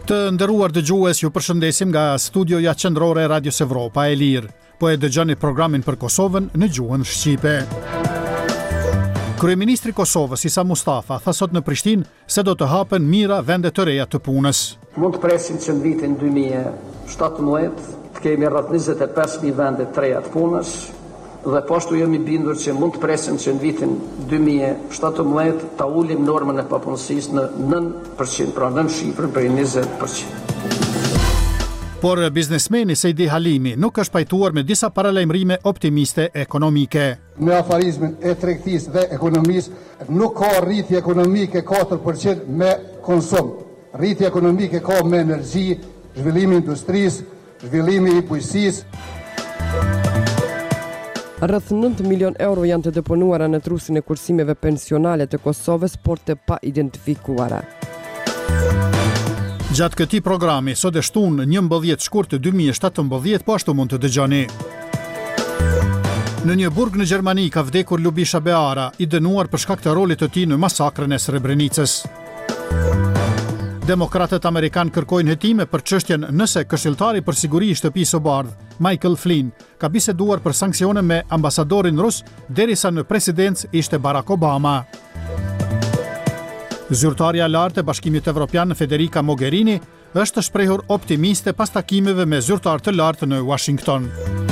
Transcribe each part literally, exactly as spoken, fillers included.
Të nderuar dëgjues, ju përshëndesim nga studioja qendrore e Radios Evropa e Lirë. Po e dëgjoni programin për Kosovën në gjuhën shqipe. Kryeministri i Kosovës Isa Mustafa tha sot në Prishtinë se do të hapen mira vende të reja të punës. Mund të presim që në vitin dy mijë e shtatëmbëdhjetë të kemi rreth njëzet e pesë mijë vende të reja të punës dhe po ashtu jemi bindur që mund të presim që në vitin dy mijë e shtatëmbëdhjetë ta ulim normën e papunësisë në nëntë përqind, pra nën shifrën për njëzet përqind. Por biznesmeni Sejdi Halimi nuk është pajtuar me disa paralajmërime optimiste ekonomike. Në afarizmin e tregtisë dhe ekonomisë nuk ka rritje ekonomike katër përqind me konsum. Rritje ekonomike ka me energji, zhvillimi i industrisë, zhvillimi i bujqësisë. Rreth nëntë milion euro janë të deponuara në trusin e kursimeve pensionale të Kosovës, por të pa identifikuara. Gjatë këtij programi, sot e shtunë njëmbëdhjetë shkurt dy mijë e shtatëmbëdhjetë, po ashtu mund të dëgjoni. Në një burg në Gjermani ka vdekur Lubisha Beara, i dënuar për shkak të rolit të tij në masakrën e Srebrenicës. Demokratët amerikan kërkojnë hetime për çështjen nëse këshilltari për siguri i shtëpisë së bardhë, Michael Flynn, ka biseduar për sanksione me ambasadorin rus derisa në presidencë ishte Barack Obama. Zyrtarja e lartë e Bashkimit Evropian Federica Mogherini është shprehur optimiste pas takimeve me zyrtar të lartë në Washington.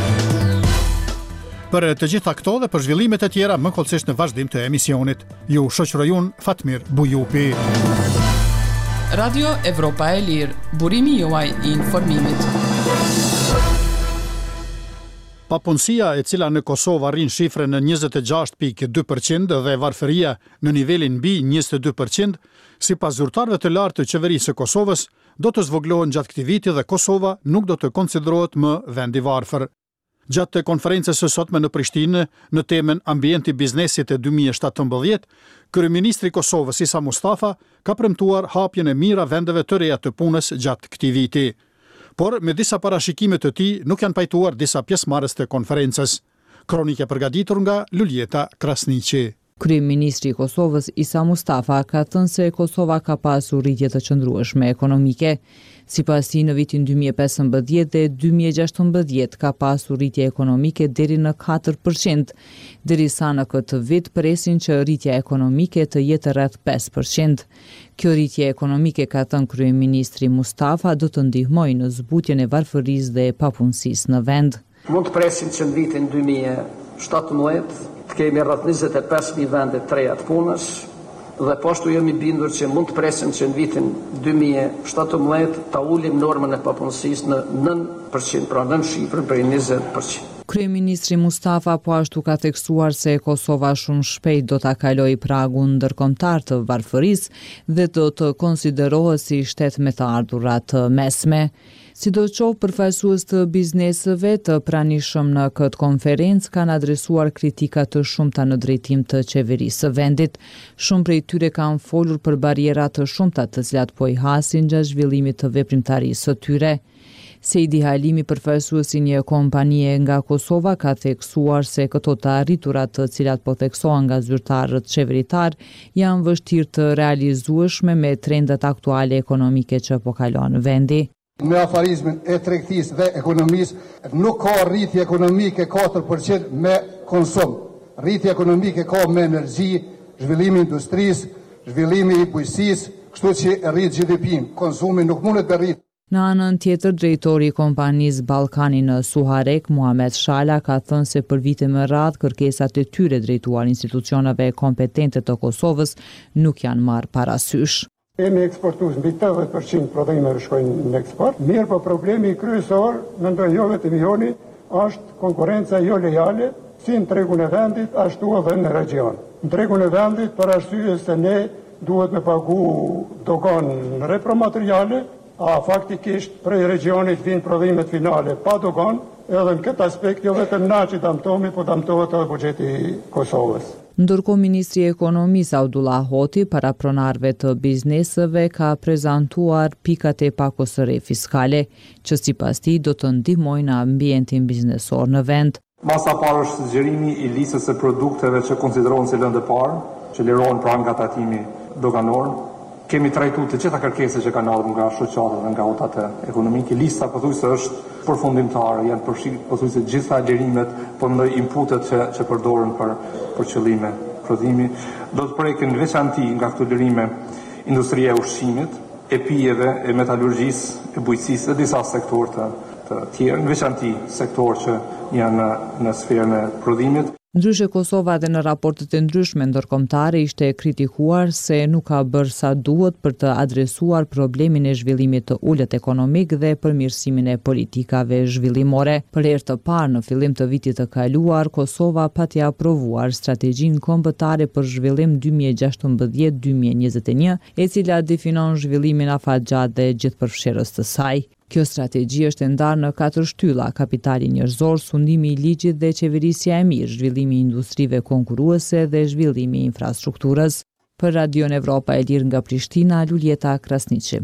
Për të gjitha këto dhe për zhvillimet e tjera më kollësisht në vazhdim të emisionit. Ju shoqëroj unë Fatmir Bujupi. Radio Evropa e Lirë, burimi juaj i informimit. Papunësia e cila në Kosovë arrin shifrën në njëzet e gjashtë pikë dy përqind dhe varfëria në nivelin mbi njëzet e dy përqind, sipas zyrtarëve të lartë të qeverisë së Kosovës, do të zvoglohen gjatë këtij viti dhe Kosova nuk do të konsiderohet më vend i varfër. Gjatë konferencës së sotme në Prishtinë në temën Ambienti i biznesit e dy mijë e shtatëmbëdhjetë, kryeministri i Kosovës Isa Mustafa ka premtuar hapjen e mira vendeve të reja të punës gjatë këtij viti. Por me disa parashikime të tij nuk janë pajtuar disa pjesëmarrës të konferencës. Kronikë e përgatitur nga Luljeta Krasniqi. Kryeministri i Kosovës Isa Mustafa ka thënë se Kosova ka pasur rritje të qëndrueshme ekonomike. Sipas tij, në vitin dy mijë e pesëmbëdhjetë dhe dy mijë e gjashtëmbëdhjetë ka pasur rritje ekonomike deri në katër përqind, derisa në këtë vit presin që rritja ekonomike të jetë rreth pesë përqind. Kjo rritje ekonomike, ka thënë kryeministri Mustafa, do të ndihmojë në zbutjen e varfërisë dhe papunësisë në vend. Mund të presim që në vitin dy mijë e shtatëmbëdhjetë të kemi rreth njëzet e pesë mijë vende të reja të punës dhe po ashtu jemi bindur që mund të presim që në vitin dy mijë e shtatëmbëdhjetë ta ulim normën e papunësisë në nëntë përqind, pra nën shifrën për njëzet përqind. Kryeministri Mustafa po ashtu ka theksuar se Kosova shumë shpejt do ta kalojë pragun ndërkombëtar të varfërisë dhe do të konsiderohet si shtet me të ardhurat të mesme. Sidoqoftë, përfaqësues të bizneseve të pranishëm në këtë konferencë kanë adresuar kritika të shumta në drejtim të qeverisë së vendit. Shumë prej tyre kanë folur për barriera të shumta të cilat po i hasin gjatë zhvillimit të veprimtarisë së tyre. Sejdi Halimi, përfaqësuesi një kompanie nga Kosova, ka theksuar se këto të arriturat të cilat po theksohen nga zyrtarët qeveritar janë vështirë të realizueshme me trendet aktuale ekonomike që po kalon vendi. Në afarizmin e tregtisë dhe ekonomisë nuk ka rritje ekonomike katër përqind me konsum. Rritje ekonomike ka me energji, zhvillimi i industrisë, zhvillimi i bujqësisë, kështu që rrit G D P-n. Konsumi nuk mundet të rritë. Në anën tjetër, drejtori i kompanisë Ballkani në Suharek, Muhamet Shala, ka thënë se për vite më radh kërkesat e tyre drejtuar institucioneve kompetente të Kosovës nuk janë marrë parasysh. Kemi eksportues mbi tetëdhjetë përqind prodhimeve shkojnë në eksport, mirë po problemi kryesor në ndërjove të vihoni është konkurenca jo lojale, si në tregun e vendit, ashtu edhe në region. Në tregun e vendit, për arsye se ne duhet me pagu dogan repromateriale, a faktikisht prej regionit vinë prodhimet finale pa dogan, edhe në këtë aspekt jo vetëm na që damtohemi, po damtohet edhe buxheti i Kosovës. Ndërkohë, ministri i ekonomisë Abdullah Hoti para pronarëve të bizneseve ka prezantuar pikat e pakosëre fiskale, që sipas tij do të ndihmojnë në ambientin biznesor në vend. Masa parë është zgjerimi i listës së produkteve që konsiderohen si lëndë parë, që lerohen pranë nga tatimi doganor. Kemi trajtuar të gjitha kërkesat që kanë ardhur nga shoqata dhe nga otat ekonomike. Lista pothuajse është përfundimtare, janë përfshirë pothuajse të gjitha lirimet, por ndoj inputet që që përdoren për për qëllime prodhimi. Do të preken veçanti nga këto lirime industria e ushqimit, e pijeve, e metalurgjisë, e bujqësisë dhe disa sektorë të, të tjerë, në veçanti sektor që janë në, në sferën e prodhimit. Ndryshe Kosova dhe në raportet e ndryshme ndërkombëtare ishte kritikuar se nuk ka bërë sa duhet për të adresuar problemin e zhvillimit të ulët ekonomik dhe përmirësimin e politikave zhvillimore. Për herë të parë në fillim të vitit të kaluar, Kosova pati aprovuar strategjinë kombëtare për zhvillim dy mijë e gjashtëmbëdhjetë deri dy mijë e njëzet e një, e cila definon zhvillimin afatgjatë dhe gjithëpërfshirës të saj. Kjo strategji është e ndarë në katër shtylla: kapitali njerëzor, sundimi i ligjit dhe qeverisja e mirë, zhvillimi i industrive konkurruese dhe zhvillimi i infrastrukturës. Për Radion Evropa e Lirë nga Prishtina, Luljeta Krasniqi.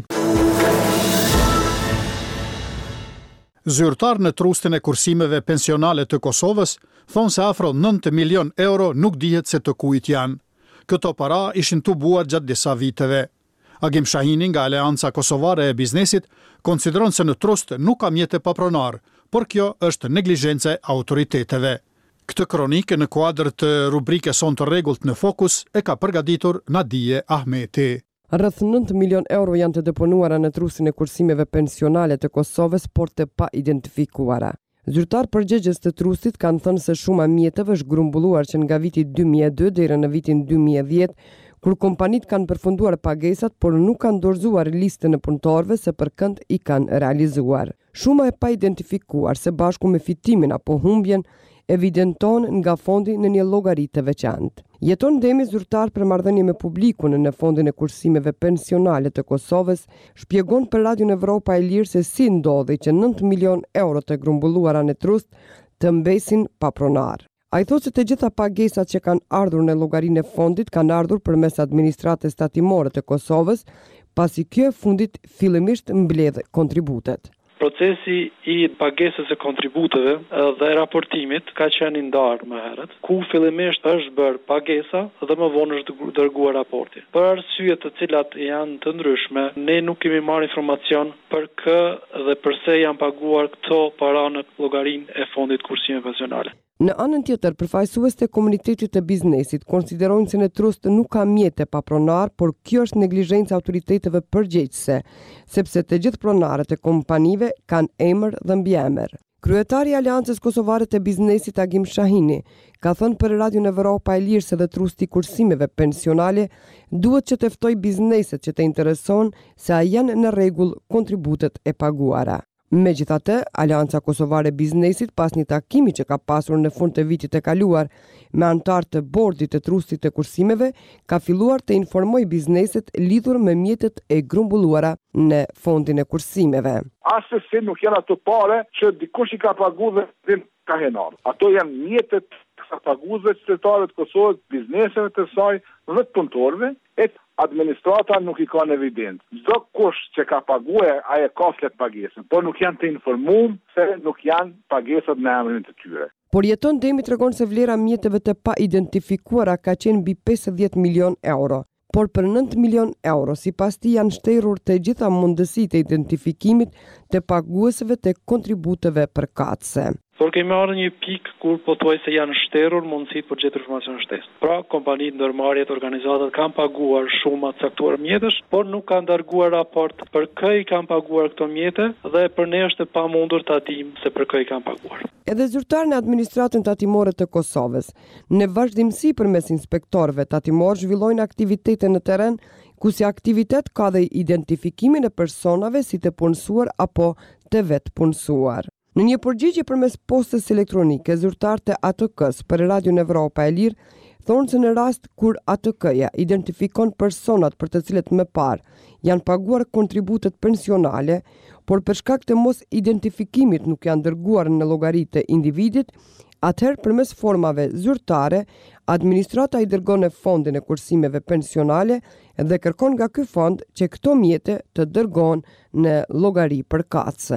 Zyrtar në trustin e kursimeve pensionale të Kosovës thonë se afro nëntë milion euro nuk dihet se të kujt janë. Këto para ishin tubuar gjatë disa viteve. Agim Shahini nga Aleanca Kosovare e Biznesit konsideron se në trust nuk ka mjete papronar, por kjo është neglizhence e autoriteteve. Këtë kronikë në kuadër të rubrikës Son të rregullt në Fokus e ka përgatitur Nadije Ahmeti. Rreth nëntë milion euro janë të deponuara në trusin e kursimeve pensionale të Kosovës, por të pa identifikuara. Zyrtar përgjegjës të trusit kanë thënë se shuma mjeteve është grumbulluar që nga viti dy mijë e dy deri në vitin dy mijë e dhjetë, kur kompanit kanë përfunduar pagesat, por nuk kanë dorëzuar listën e punëtorëve se për kënd i kanë realizuar. Shuma e pa identifikuar së bashku me fitimin apo humbjen evidenton nga fondi në një llogari të veçantë. Jeton Demi, zyrtar për marrëdhënie me publikun në fondin e kursimeve pensionale të Kosovës, shpjegon për Radion Evropa e Lirë se si ndodhi që nëntë milion euro të grumbulluara në trust të mbesin pa pronar. A i thotë se të gjitha pagesat që kanë ardhur në llogarinë e fondit kanë ardhur përmes administratës tatimore të Kosovës, pasi kjo e fundit fillimisht mbledh kontributet. Procesi i pagesës së kontributeve dhe raportimit ka qenë i ndarë më herët, ku fillimisht është bërë pagesa dhe më vonë është dërguar raporti. Për arsye të cilat janë të ndryshme, ne nuk kemi marrë informacion për kë dhe pse janë paguar këto para në llogarinë e fondit kursimeve pensionale. Në anën tjetër, përfaqësues të komunitetit të biznesit konsiderojnë se në trust nuk ka mjete papronar, por kjo është neglizhencë autoriteteve përgjegjëse, sepse të gjithë pronarët e kompanive kanë emër dhe mbiemër. Kryetari i Aleancës Kosovare të Biznesit Agim Shahini ka thënë për Radion Evropa e Lirë se dhe trusti kursimeve pensionale duhet që të ftoj bizneset që të intereson se a janë në rregull kontributet e paguara. Megjithatë, Aleanca Kosovare e Biznesit, pas një takimi që ka pasur në fund të vitit të kaluar me anëtarë të bordit të trustit të kursimeve, ka filluar të informojë bizneset lidhur me mjetet e grumbulluara në fondin e kursimeve. Asë se nuk janë ato pare që dikush i ka pagu dhe dhe ka henar. Ato janë mjetet të paguesve qytetarëve të Kosovës, bizneseve të saj dhe të punëtorëve, e administrata nuk i ka në evidencë. Çdo kush që ka paguar, ai e ka flet pagesën, por nuk janë të informuar se nuk janë pagesat në emrin të tyre. Por Jeton Demi tregon se vlera mjeteve të pa identifikuara ka qenë mbi pesëdhjetë milion euro. Por për nëntë milion euro, sipas tij janë shterur të gjitha mundësitë e identifikimit të paguesve të kontributeve përkatëse. Por kemi marrë një pikë kur pothuajse janë shterur mundësitë për gjetur informacion shtesë. Pra, kompanitë, ndërmarrjet, organizatat kanë paguar shuma të caktuar mjetësh, por nuk kanë dërguar raport për kë i kanë paguar këto mjete dhe për ne është e pamundur ta dimë se për kë i kanë paguar. Edhe zyrtar në administratën tatimore të Kosovës, në vazhdimsi përmes inspektorëve tatimor zhvillojnë aktivitete në terren, ku si aktivitet ka dhe identifikimin e personave si të punësuar apo të vetë punësuar. Në një përgjigje përmes postës elektronike, zyrtarët e A T K-s për Radion Evropa e Lirë thonë se në rast kur A T K-ja identifikon personat për të cilët më parë janë paguar kontributet pensionale, por për shkak të mos identifikimit nuk janë dërguar në llogaritë e individit, atëherë përmes formave zyrtare, administrata i dërgon në fondin e kursimeve pensionale dhe kërkon nga ky fond që këto mjete të dërgon në llogari përkatëse.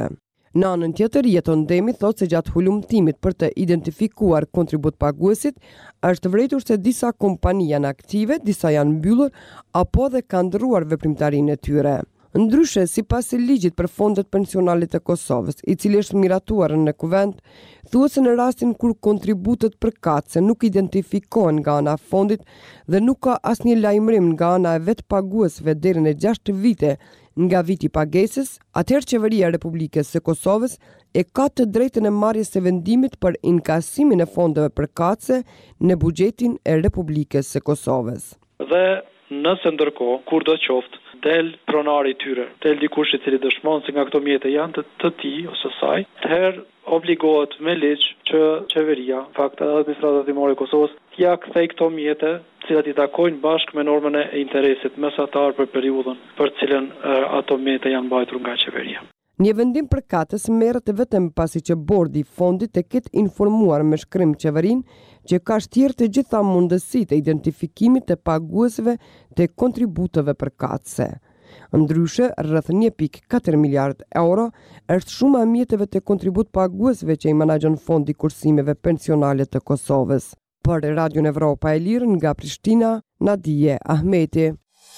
Në anën tjetër, Jeton Demi thotë se gjatë hulumtimit për të identifikuar kontribut paguesit, është vërejtur se disa kompani janë aktive, disa janë mbyllur, apo dhe kanë ndërruar veprimtarinë e tyre. Ndryshe, sipas ligjit për fondet pensionale të Kosovës, i cili është miratuar në kuvent, thuhet se në rastin kur kontributet përkatëse nuk identifikohen nga ana e fondit dhe nuk ka asnjë lajmërim nga ana e vet paguesve deri në gjashtë vite nga viti pagesës, atëherë qeveria e Republikës së Kosovës e ka të drejtën e marrjes së vendimit për inkasimin e fondeve përkatëse në buxhetin e Republikës së Kosovës. Dhe nëse ndërkohë, kur do qoftë, del pronari i tyre, del dikush i cili dëshmon se nga këto mjete janë të, të tij ose saj, atëherë obligohet me ligj që qeveria, fakt administrata hetimore e Kosovës, t'ia kthej këto mjete, të cilat i takojnë bashkë me normën e interesit mesatar për periudhën për cilën uh, ato mjete janë mbajtur nga qeveria. Një vendim përkatës merret vetëm pasi që bordi i fondit e ketë informuar me shkrim qeverinë që ka shtjerë të gjitha mundësitë e identifikimit të paguesve të kontributeve përkatëse. Ndryshe, rreth një pikë katër miliard euro është shuma e mjeteve të kontribut paguesve që i menaxhon Fondi i Kursimeve Pensionale të Kosovës. Për Radion Evropa e Lirë nga Prishtina, Nadije Ahmeti.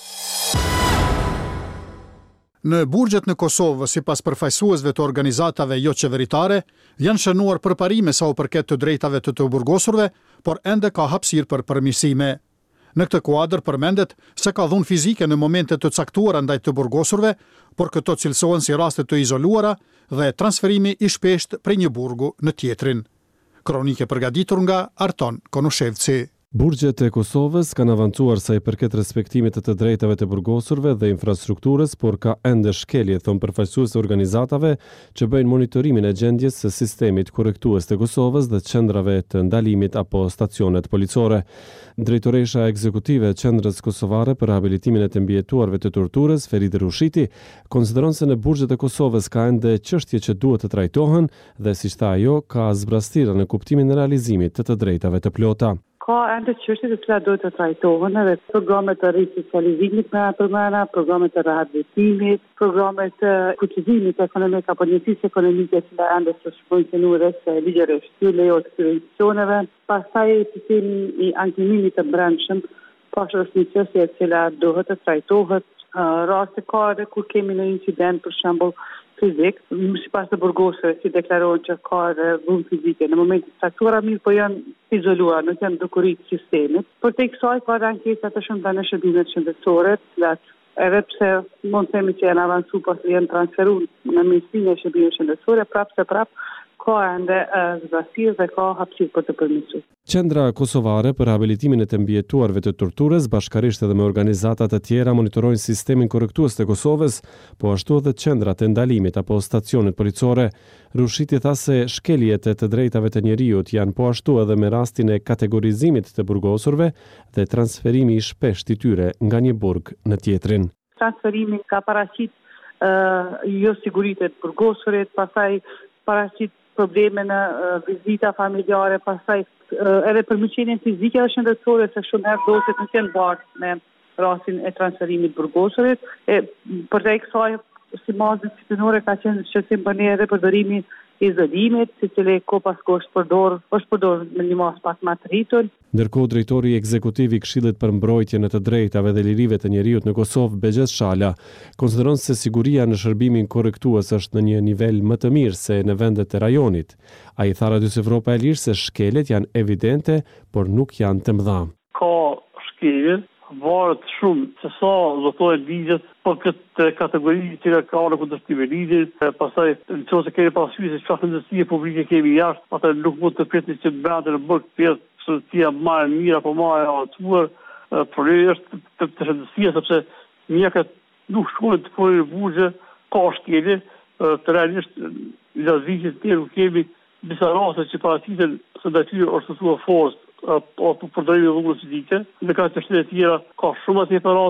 Në burgjet në Kosovë, sipas përfaqësuesve të organizatave jo qeveritare, janë shënuar përparime sa u përket të drejtave të të burgosurve, por ende ka hapësirë për përmirësime. Në këtë kuadër përmendet se ka dhunë fizike në momente të caktuara ndaj të burgosurve, por këto cilësohen si raste të izoluara dhe transferimi i shpeshtë prej një burgu në tjetrin. Kronike përgatitur nga Arton Konushevci. Burgjet e Kosovës kanë avancuar sa i përket respektimit të të drejtave të burgosurve dhe infrastrukturës, por ka ende shkelje, thon përfaqësues të organizatave që bëjnë monitorimin e gjendjes së sistemit korrektues të Kosovës dhe qendrave të ndalimit apo stacionet policore. Drejtoresha ekzekutive e Qendrës Kosovare për rehabilitimin e të mbijetuarve të torturës, Feride Rushiti, konsideron se në burgjet e Kosovës ka ende çështje që duhet të trajtohen dhe siç tha ajo, ka zbrastira në kuptimin e realizimit të të drejtave të plota. Ka ende çështje të cilat duhet të trajtohen edhe programe të risocializimit me përmena, programe të rehabilitimit, programe të kuqizimit ekonomik apo njësisë ekonomike që ende së funksionuar se ligjërisht ju lejohet këtyre institucioneve, pastaj sistemi i ankimimit të brendshëm, pashë është një çështje e cila duhet të trajtohet. Raste ka edhe kur kemi në incident për shembull fizik, sipas të burgosëve që deklarohen që ka vullë fizike në momentin e caktuar, mirë po janë izoluar, nuk janë dukurit sistemit. Por tek kësaj ka ankesa të shumta në shërbimet shëndetësore, të edhe pse mund të themi që janë avancuar pas janë transferuar në Ministrinë e Shërbimeve Shëndetësore, prapë se prapë ka ende zbastirë dhe ka hapësirë për të përmirësuar. Qendra Kosovare për rehabilitimin e të mbijetuarve të torturës, bashkërisht edhe me organizata të tjera, monitorojnë sistemin korrektues të Kosovës, po ashtu edhe qendrat e ndalimit apo stacionet policore. Rushiti tha se shkeljet e të drejtave të njeriut janë po ashtu edhe me rastin e kategorizimit të burgosurve dhe transferimi i shpeshtë i tyre nga një burg në tjetrin. Transferimi ka paraqit uh, jo siguritë të burgosurit, pastaj paraqit probleme në uh, vizita familjare, pastaj uh, edhe përmirësimin fizike dhe shëndetësore, se shumë herë doset nuk janë bartë me rastin e transferimit burgosurit. E për te kësaj, si mazë disciplinore ka qenë shqetësim për ne edhe përdorimi i izolimit, si cili ko pas ko është përdor, është përdor në një mas pak më të rritur. Ndërkohë drejtori ekzekutiv i Këshillit për mbrojtjen e të drejtave dhe lirive të njeriut në Kosovë, Begjes Shala, konsideron se siguria në shërbimin korrektues është në një nivel më të mirë se në vendet e rajonit. Ai tha Radios Evropa e Lirë se shkelet janë evidente, por nuk janë të mëdha. Ka shkelje, varet shumë se sa zotohet ligjet për këtë kategori që ka në kundërshtim me ligjin, pastaj nëse kemi parasysh se çfarë ndërsie publike kemi jashtë, atë nuk mund të pritni që të bëhet në burg pjesë shtëtia më e mirë apo më e atuar, por është të të shëndetësia sepse mjekët nuk shkojnë të punojnë në burgje, ka shkelje, të realisht në lazvikit të nuk kemi disa raste që paraqiten se detyra është të thua forcë apo përdorimi i vullës fizike, në ka të shtetë tjera ka shumë atje për raste.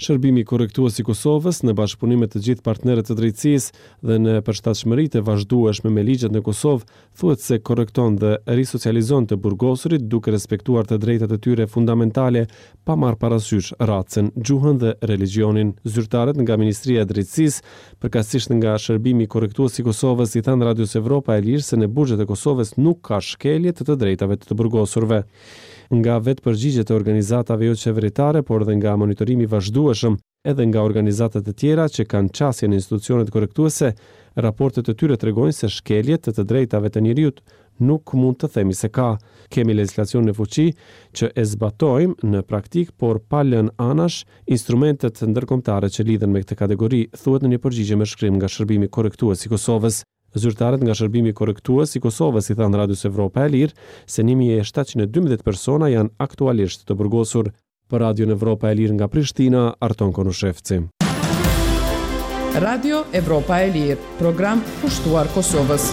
Shërbimi korrektues i Kosovës në bashkëpunim me të gjithë partnerët e drejtësisë dhe në përshtatshmëritë e vazhdueshme me ligjet në Kosovë, thuhet se korrekton dhe risocializon të burgosurit duke respektuar të drejtat e tyre fundamentale pa marrë parasysh racën, gjuhën dhe religionin. Zyrtarët nga Ministria e Drejtësisë, përkatësisht nga Shërbimi korrektues i Kosovës, i thanë Radios Evropa e Lirë se në burgjet e Kosovës nuk ka shkelje të të drejtave të të burgosurve. Nga vetë përgjigjet e organizatave jo qeveritare, por dhe nga monitorimi vazhdueshëm edhe nga organizatat e tjera që kanë qasje në institucionet korrektuese, raportet e tyre tregojnë se shkeljet të të drejtave të njeriut nuk mund të themi se ka. Kemi legjislacion në fuqi që e zbatojmë në praktik, por pa lënë anash instrumentet ndërkombëtare që lidhen me këtë kategori, thuhet në një përgjigje me shkrim nga Shërbimi korrektues i Kosovës. Zyrtarët nga Shërbimi korrektues i Kosovës i thanë Radios Evropa e Lirë se një mijë e shtatëqind e dymbëdhjetë persona janë aktualisht të burgosur. Për Radion Evropa e Lirë nga Prishtina, Arton Konushevci. Radio Evropa e Lirë, program pushtuar Kosovës.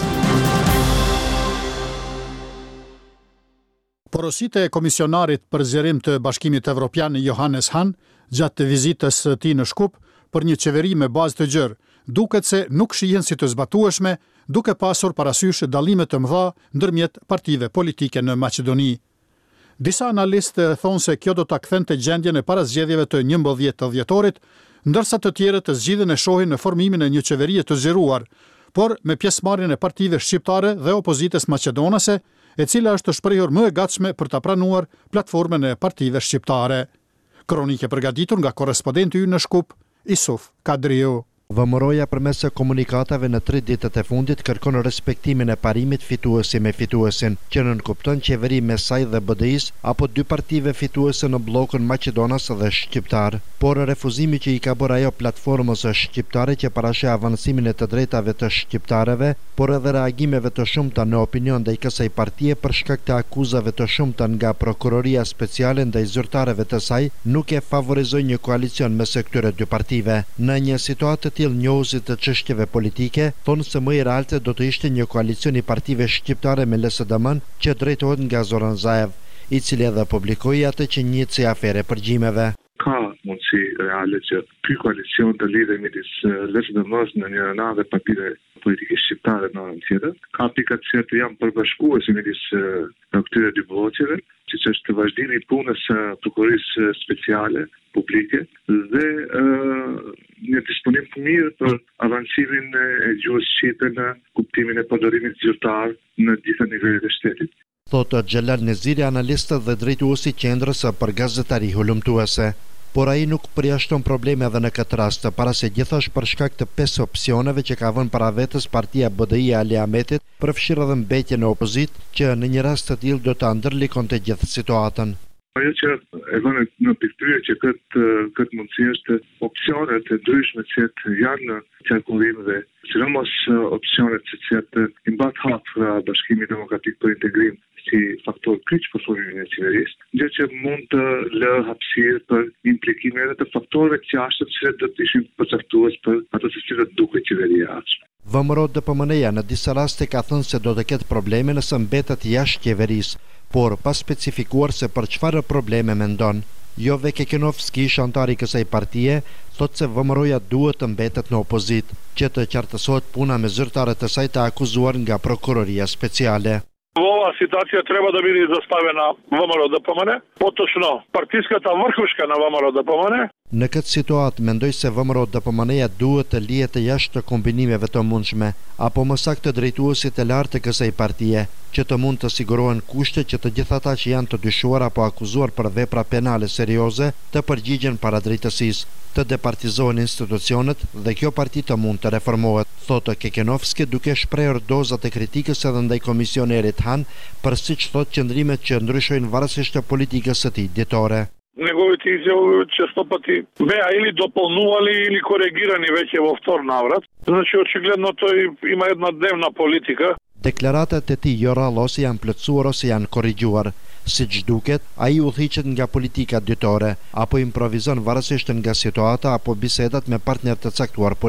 Porositë e komisionarit për zgjerim të Bashkimit Evropian Johannes Hahn gjatë të vizitës së tij në Shkup për një qeveri me bazë të gjerë, duket se nuk shihen si të zbatueshme, duke pasur parasysh dallime të mëdha ndërmjet partive politike në Maqedoni. Disa analistë thonë se kjo do ta kthente gjendjen e parazgjedhjeve të njëmbëdhjetë të dhjetorit, ndërsa të tjerët të zgjidhen e shohin në formimin e një qeverie të zgjeruar, por me pjesëmarrjen e partive shqiptare dhe opozitës maqedonase, e cila është shprehur më e gatshme për ta pranuar platformën e partive shqiptare. Kronikë përgatitur nga korrespondenti ynë në Shkup, Isuf Kadriu. Vëmëroja përmes komunikatave në tre ditët e fundit kërkon respektimin e parimit fituesi me fituesin, që nënkupton qeveri me saj dhe B D I-s apo dy partive fituese në bllokun maqedonas dhe shqiptar. Por refuzimi që i ka bërë ajo platformës shqiptare që parashë avancimin e të drejtave të shqiptareve, por edhe reagimeve të shumta në opinion ndaj kësaj partie për shkak të akuzave të shumta nga prokuroria speciale ndaj zyrtarëve të saj, nuk e favorizoi një koalicion mes këtyre dy partive. Në një situatë tillë njohësit të çështjeve politike thonë se më i realte do të ishte një koalicion i partive shqiptare me L S D M-n që drejtohet nga Zoran Zaev, i cili edhe publikoi atë që njihet si afere përgjimeve. Ka mundësi reale që ky koalicion të lidhej midis L S D M-s në një anë dhe partive politike shqiptare në anën tjetër. Ka pika që të janë përbashkuese midis këtyre dy bloqeve, siç është vazhdimi i punës së prokurorisë speciale publike dhe uh, një disponim të mirë për avancimin e gjuhës shqipe në kuptimin e përdorimit zyrtar në gjitha nivelet e shtetit. Thotë Xhelal Neziri, analist dhe drejtuesi i qendrës për gazetari hulumtuese. Por ai nuk përjashton probleme edhe në këtë rast, para se gjithash për shkak të pesë opsioneve që ka vënë para vetës partia B D I e Ali Ahmetit, përfshirë edhe mbetje në opozit, që në një rast të tillë do ta ndërlikonte gjithë situatën. Ajo që e vënë në pikëtyrje që këtë, këtë mundësi është opsionet e ndryshme që janë në qarkullim dhe sidomos opsionet që të imbat hap nga Bashkimi Demokratik për Integrim si faktor kryq për formimin e qeverisë, gjë që mund të lë hapësirë për implikime edhe të faktorëve të jashtëm që do të ishin përcaktues për ato se si do të duket qeveria e ardhshme. VMRO D P M N-ja në disa raste ka thënë se do të ketë probleme nëse mbetet jashtë qeverisë, por pa specifikuar se për çfarë probleme mendon. Jove Kekenovski, antari i kësaj partie, thotë se VMRO-ja duhet të mbetet në opozit, që të qartësohet puna me zyrtarët e saj të akuzuar nga prokuroria speciale. Ova situacija treba da bili zastavljena V M R O D P M N, potočno partijskата vrhuška na V M R O D P M N. Në këtë situatë mendoj se V M R O D P M N-ja duhet të lihet të jashtë të kombinimeve të mundshme, apo më saktë drejtuesit e lartë të kësaj partie, që të mund të sigurohen kushte që të gjithë ata që janë të dyshuar apo akuzuar për vepra penale serioze të përgjigjen para drejtësisë, të departizohen institucionet dhe kjo parti të mund të reformohet, thotë Kekenovski, duke shprehur dozat e kritikës edhe ndaj komisionerit Han, për siç thotë qëndrimet që ndryshojnë varësisht të politikës së tij ditore. Неговите изјави често пати беа или дополнували или коригирани веќе во втор наврат. Значи очигледно тој има една дневна политика. Deklaratat e tij jo rrallë ose janë plotësuar ose janë korrigjuar. Siç duket, ai udhëhiqet nga politika ditore apo improvizon varësisht nga situata apo bisedat me partner të caktuar politik.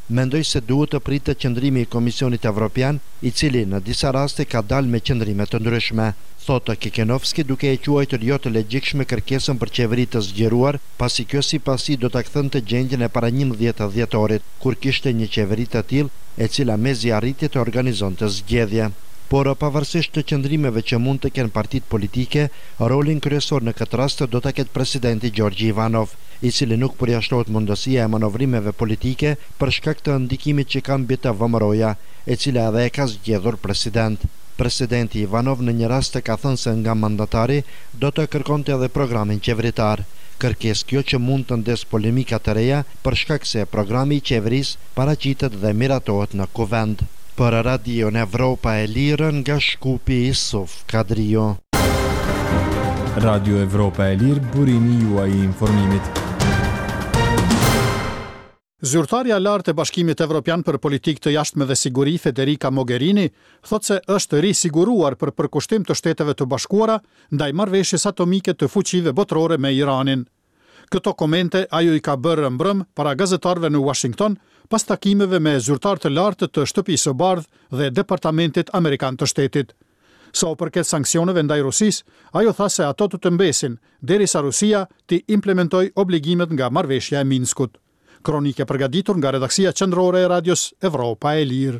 mendoj se duhet të pritet qëndrimi i Komisionit Evropian, i cili në disa raste ka dalë me qëndrime të ndryshme. Thotë Kikenovski duke e quajtur jo të logjikshme kërkesën për qeveri të zgjeruar, pasi kjo sipasi do ta kthonte gjendjen e para njëmbëdhjetë dhjetorit, kur kishte një qeveri të tillë, e cila mezi arriti të organizonte zgjedhje. Por pavarësisht të qëndrimeve që mund të kenë partitë politike, rolin kryesor në këtë rast do ta ketë presidenti Gjorgji Ivanov, i cili nuk përjashtohet mundësia e manovrimeve politike për shkak të ndikimit që ka mbi të vëmëroja, e cila edhe e ka zgjedhur president. Presidenti Ivanov në një rast ka thënë se nga mandatari do të kërkonte edhe programin qeveritar. Kërkesë kjo që mund të ndes polemika të reja për shkak se programi i qeverisë paraqitet dhe miratohet në kuvend. Për Radion Evropa e Lirë nga Shkupi Isuf Kadrio. Radio Evropa e Lirë, burimi juaj i informimit. Zyrtarja e lartë e Bashkimit Evropian për politikë të jashtme dhe siguri, Federica Mogherini, thotë se është risiguruar për përkushtim të Shteteve të Bashkuara ndaj marrëveshjes atomike të fuqive botërore me Iranin. Këto komente ajo i ka bërë mbrëm para gazetarëve në Washington pas takimeve me zyrtar të lartë të Shtëpisë së Bardhë dhe Departamentit Amerikan të Shtetit. Sa u përket sanksioneve ndaj Rusisë, ajo tha se ato të të mbesin derisa Rusia të implementojë obligimet nga marrëveshja e Minskut. Kronike përgatitur nga redaksia qendrore e Radios Evropa e Lirë.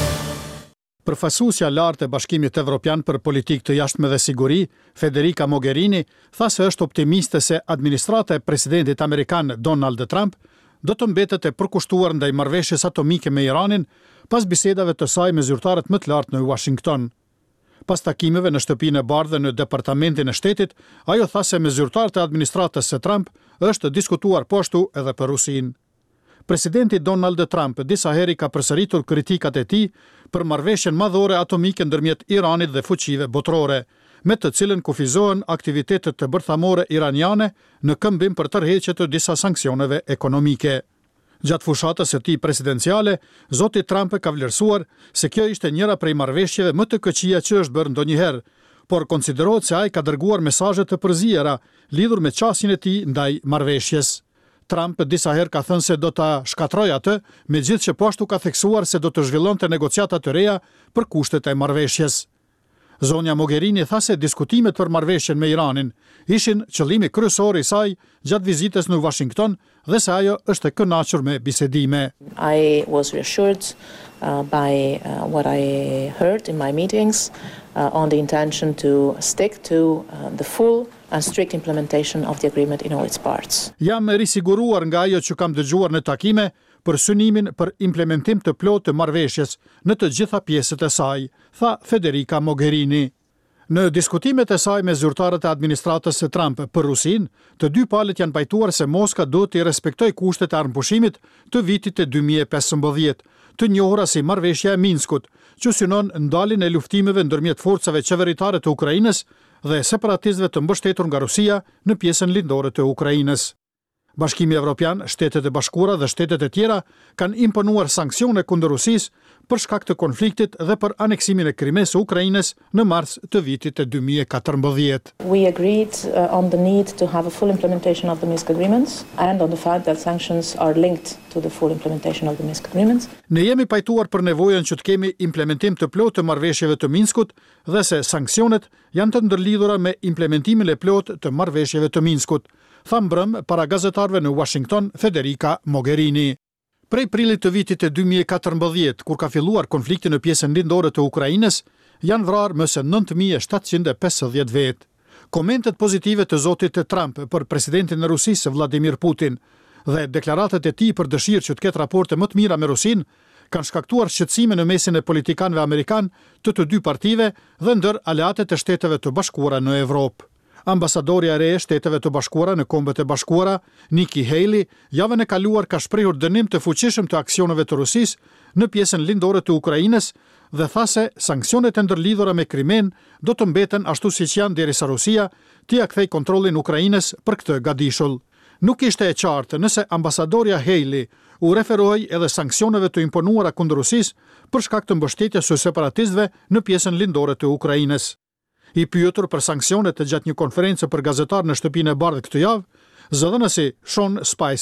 Përfaqësuesja lartë e Bashkimit Evropian për politikë të jashtme dhe siguri, Federica Mogherini, tha se është optimiste se administrata e presidentit amerikan Donald Trump do të mbetet e përkushtuar ndaj marrëveshjes atomike me Iranin pas bisedave të saj me zyrtarët më të lartë në Washington. Pas takimeve në Shtëpinë e Bardhë në Departamentin e Shtetit, ajo tha se me zyrtarët e administratës së Trump është diskutuar po ashtu edhe për Rusinë. Presidenti Donald Trump disa herë ka përsëritur kritikat e tij për marrëveshjen madhore atomike ndërmjet Iranit dhe fuqive botërore, me të cilën kufizohen aktivitetet të bërthamore iraniane në këmbim për tërheqje të disa sanksioneve ekonomike. Gjatë fushatës së tij presidenciale, zoti Trump ka vlerësuar se kjo ishte njëra prej marrëveshjeve më të këqija që është bërë ndonjëherë, por konsiderohet se ai ka dërguar mesazhe të përziera lidhur me qasjen e tij ndaj marrëveshjes. Trump disa herë ka thënë se do ta shkatrojë atë, megjithëse që po ashtu ka theksuar se do të zhvillonte negociata të reja për kushtet e marrëveshjes. Zonja Mogherini tha se diskutimet për marrëveshjen me Iranin ishin qëllimi kryesor i saj gjatë vizitës në Washington dhe se ajo është e kënaqur me bisedime. I was reassured uh, by uh, what I heard in my meetings uh, on the intention to stick to uh, the full and strict implementation of the agreement in all its parts. Jam risiguruar nga ajo që kam dëgjuar në takime për synimin për implementim të plotë të marrëveshjes në të gjitha pjesët e saj, tha Federica Mogherini. Në diskutimet e saj me zyrtarët e administratës së Trump për Rusinë, të dy palët janë pajtuar se Moska duhet të respektojë kushtet e armëpushimit të vitit të dy mijë e pesëmbëdhjetë, të njohura si marrëveshja e Minskut, që synon ndaljen e luftimeve ndërmjet forcave qeveritare të Ukrainës dhe separatistëve të mbështetur nga Rusia në pjesën lindore të Ukrainës. Bashkimi Evropian, Shtetet e Bashkuara dhe shtetet e tjera kanë imponuar sanksione kundër Rusisë për shkak të konfliktit dhe për aneksimin e Krimes së Ukrainës në mars të vitit të dy mijë e katërmbëdhjetë. We agreed uh, on the need to have a full implementation of the Minsk agreements and on the fact that sanctions are linked to the full implementation of the Minsk agreements. Ne jemi pajtuar për nevojën që të kemi implementim të plotë të marrëveshjeve të Minskut dhe se sanksionet janë të ndërlidhura me implementimin e plotë të marrëveshjeve të Minskut, tha mbrëm para gazetarëve në Washington Federica Mogherini. Prej prillit të vitit të dy mijë e katërmbëdhjetë, kur ka filluar konflikti në pjesën lindore të Ukrainës, janë vrarë më se nëntë mijë e shtatëqind e pesëdhjetë vetë. Komentet pozitive të zotit Trump për presidentin e Rusisë Vladimir Putin dhe deklaratat e tij për dëshirë që të ketë raporte më të mira me Rusinë kanë shkaktuar shqetësime në mesin e politikanëve amerikan të të dy partive dhe ndër aleatet e Shteteve të Bashkuara në Evropë. Ambasadorja e re e Shteteve të Bashkuara në Kombet e Bashkuara, Nikki Haley, javën e kaluar ka shprehur dënim të fuqishëm të aksioneve të Rusisë në pjesën lindore të Ukrainës dhe tha se sanksionet e ndërlidhura me Krimen do të mbeten ashtu siç janë derisa Rusia t'i ia kthej kontrollin Ukrainës për këtë gadishull. Nuk ishte e qartë nëse ambasadorja Haley u referoi edhe sanksioneve të imponuara kundër Rusisë për shkak të mbështetjes së separatistëve në pjesën lindore të Ukrainës. I pyetur për sanksionet gjatë një konferencë për gazetarë në Shtëpinë e Bardhë këtë javë, zëdhënësi Sean Spicer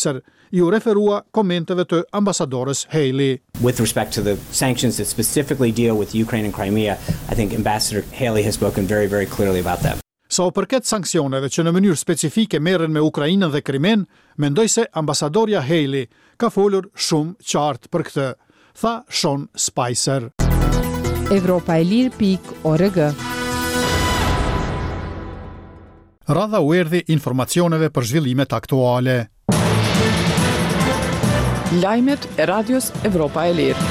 i u referua komenteve të ambasadores Haley. With respect to the sanctions that specifically deal with Ukraine and Crimea, I think Ambassador Haley has spoken very, very clearly about them. Sa o përket sanksioneve që në mënyrë specifike merren me Ukrainën dhe Krimen, mendoj se ambasadorja Haley ka folur shumë qartë për këtë, tha Sean Spicer. Evropa e Lirë pik org. Radha u erdhi informacioneve për zhvillimet aktuale. Lajmet e Radios Evropa e Lirë.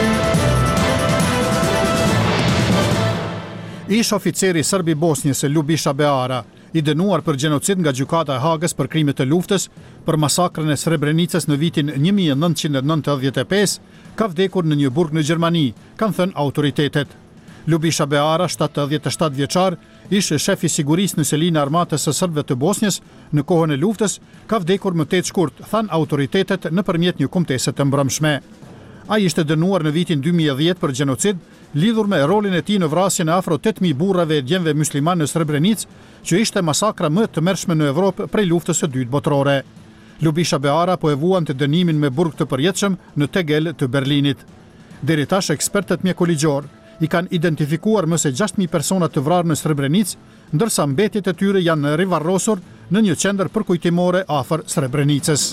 Ish oficeri serb i Bosnjës Ljubiša Beara, i dënuar për gjenocid nga gjykata e Hagës për krimet e luftës për masakrën e Srebrenicës në vitin një mijë nëntëqind e nëntëdhjetë e pesë, ka vdekur në një burg në Gjermani, kanë thënë autoritetet. Ljubiša Beara, shtatëdhjetë e shtatë vjeçar, ishte shef i sigurisë në selinë e armatës së serbëve të Bosnjës në kohën e luftës, ka vdekur më tetë shkurt, thanë autoritetet nëpërmjet një kumtese të mbrëmshme. Ai ishte dënuar në vitin dy mijë e dhjetë për gjenocid, lidhur me rolin e tij në vrasjen e afro tetë mijë burrave e djemve musliman në Srebrenicë, që ishte masakra më të tmerrshme në Evropë prej luftës së dytë botërore. Ljubiša Beara po e vuan të dënimin me burg të përjetshëm në Tegel të Berlinit. Deri tash ekspertët mjekoligjor i kanë identifikuar më se gjashtë mijë persona të vrarë në Srebrenicë, ndërsa mbetjet e tyre janë rivarrosur në një qendër përkujtimore afër Srebrenicës.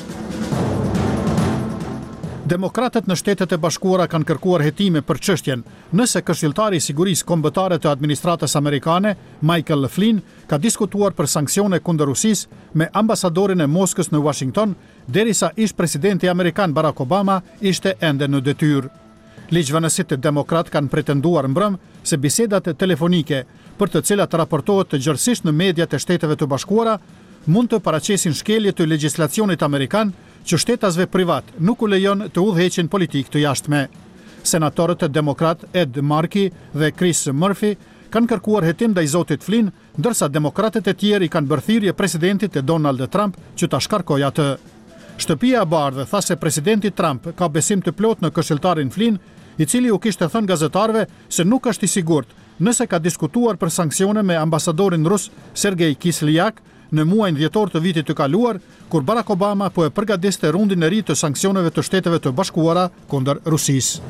Demokratët në Shtetet e Bashkuara kanë kërkuar hetime për çështjen, nëse Këshilltari i Sigurisë Kombëtare të Administratës Amerikane, Michael Flynn, ka diskutuar për sanksione kundër Rusisë me ambasadorin e Moskës në Washington, derisa ish presidenti amerikan Barack Obama ishte ende në detyrë. Ligjvënësit demokrat kanë pretenduar mbrëm se bisedat telefonike, për të cilat raportohet të gjërësisht në mediat e Shteteve të Bashkuara, mund të paraqesin shkelje të legjislacionit amerikan që shtetasve privat nuk u lejon të udhëheqin politikë të jashtme. Senatorët demokrat Ed Markey dhe Chris Murphy kanë kërkuar hetim ndaj zotit Flynn, ndërsa demokratët e tjerë i kanë bërë thirrje presidentit e Donald Trump që ta shkarkojë atë. Shtëpia e Bardhë tha se presidenti Trump ka besim të plot në këshilltarin Flynn, i cili u kishte thënë gazetarëve se nuk është i sigurt nëse ka diskutuar për sanksione me ambasadorin rus Sergej Kislyak në muajin dhjetor të vitit të kaluar, kur Barack Obama po e përgatiste rundin e ri të sanksioneve të Shteteve të Bashkuara kundër Rusisë.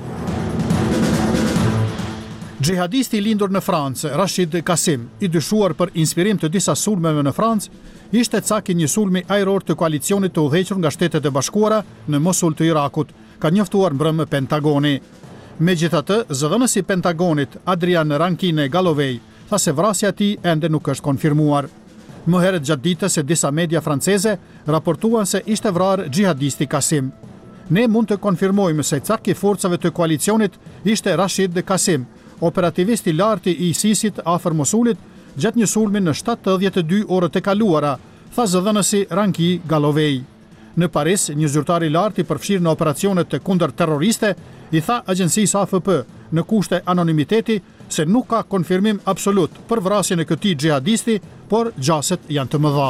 Xhihadisti i lindur në Francë, Rashid Kasim, i dyshuar për inspirim të disa sulmeve në Francë, ishte cak i një sulmi ajror të koalicionit të udhëhequr nga Shtetet e Bashkuara në Mosul të Irakut, ka njoftuar mbrëm Pentagoni. Megjithatë, zëdhënësi i Pentagonit, Adrian Rankine Galovej, tha se vrasja e tij ende nuk është konfirmuar. Më herët gjatë ditës e disa media franceze raportuan se ishte vrarë xhihadisti Kasim. Ne mund të konfirmojmë se cak i forcave të koalicionit ishte Rashid Kasim, operativist i lartë i ISIS-it afër Mosulit, gjatë një sulmi në shtatëdhjetë e dy orët e kaluara, tha zëdhënësi Ranki Galovej. Në Paris, një zyrtar i lartë i përfshirë në operacionet të kundër terroriste i tha agjencisë A F P në kushte anonimiteti se nuk ka konfirmim absolut për vrasjen e këtij xhihadisti, por gjaset janë të mëdha.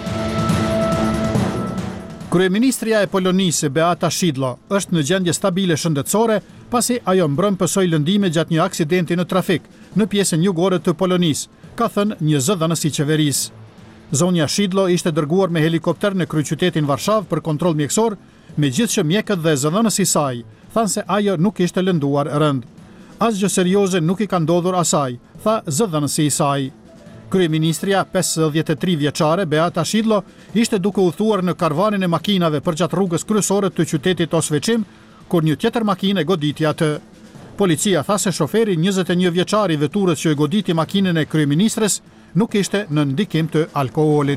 Kryeministria e Polonisë Beata Szydło është në gjendje stabile shëndetësore pasi ajo mbrëm pësoi lëndime gjatë një aksidenti në trafik në pjesën jugore të Polonisë, ka thënë një zëdhënës i qeverisë. Zonja Szydło ishte dërguar me helikopter në kryeqytetin Varshavë për kontroll mjekësor, megjithëse mjekët dhe zëdhënësi i saj thanë se ajo nuk ishte lënduar rënd. Asgjë serioze nuk i ka ndodhur asaj, tha zëdhënësi i saj. Kryeministria pesëdhjetë e tre vjeçare Beata Szydło ishte duke udhëtuar në karvanin e makinave përgjatë rrugës kryesore të qytetit Osveçim, kur një tjetër makinë goditi atë. Policia tha se shoferi njëzet e një vjeçar i veturës që e goditi makinën e kryeministres nuk ishte në ndikim të alkoolit.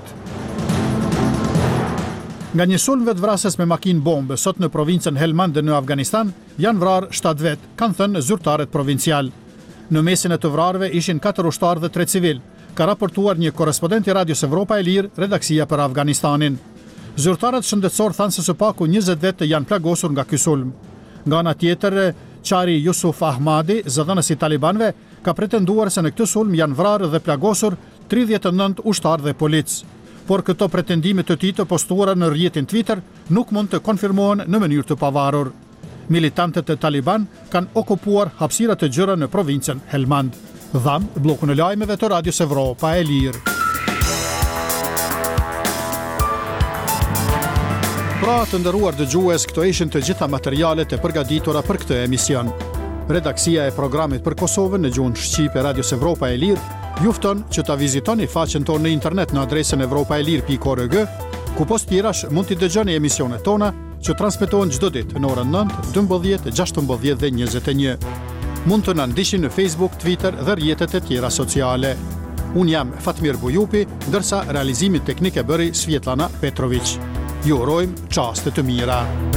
Nga një sulm vetvrasës me makinë bombe sot në provincën Helmand në Afganistan, janë vrarë shtatë vet, kanë thënë zyrtarët provincial. Në mesin e të vrarëve ishin katër ushtarë dhe tre civil, ka raportuar një korrespondent i Radios Evropa e Lirë, redaksia për Afganistanin. Zyrtarët shëndetësor thanë se së paku njëzet vet janë plagosur nga ky sulm. Nga ana tjetër, Qari Yusuf Ahmadi, zëdhënës i talibanëve, ka pretenduar se në këtë sulm janë vrarë dhe plagosur tridhjetë e nëntë ushtarë dhe polic. Por këto pretendime të tij të postuara në rrjetin Twitter nuk mund të konfirmohen në mënyrë të pavarur. Militantët e Taliban kanë okupuar hapësira të gjëra në provincën Helmand. Dham, bllokun e lajmeve të Radios Evropa e Lirë. Pra të nderuar dëgjues, këto ishin të gjitha materialet e përgatitura për këtë emision. Redaksia e programit për Kosovën në gjuhën shqipe Radios Evropa e Lirë ju fton që ta vizitoni faqen tonë në internet në adresën evropaelir pikë org, ku post tjerash mund t'i dëgjoni emisionet tona që transmetohen çdo ditë në orën nëntë, dymbëdhjetë, gjashtëmbëdhjetë dhe njëzet e një. Mund të na ndiqni në Facebook, Twitter dhe rrjetet e tjera sociale. Unë jam Fatmir Bujupi, ndërsa realizimin teknik e bëri Svjetlana Petrović. Ju urojmë çaste të mira.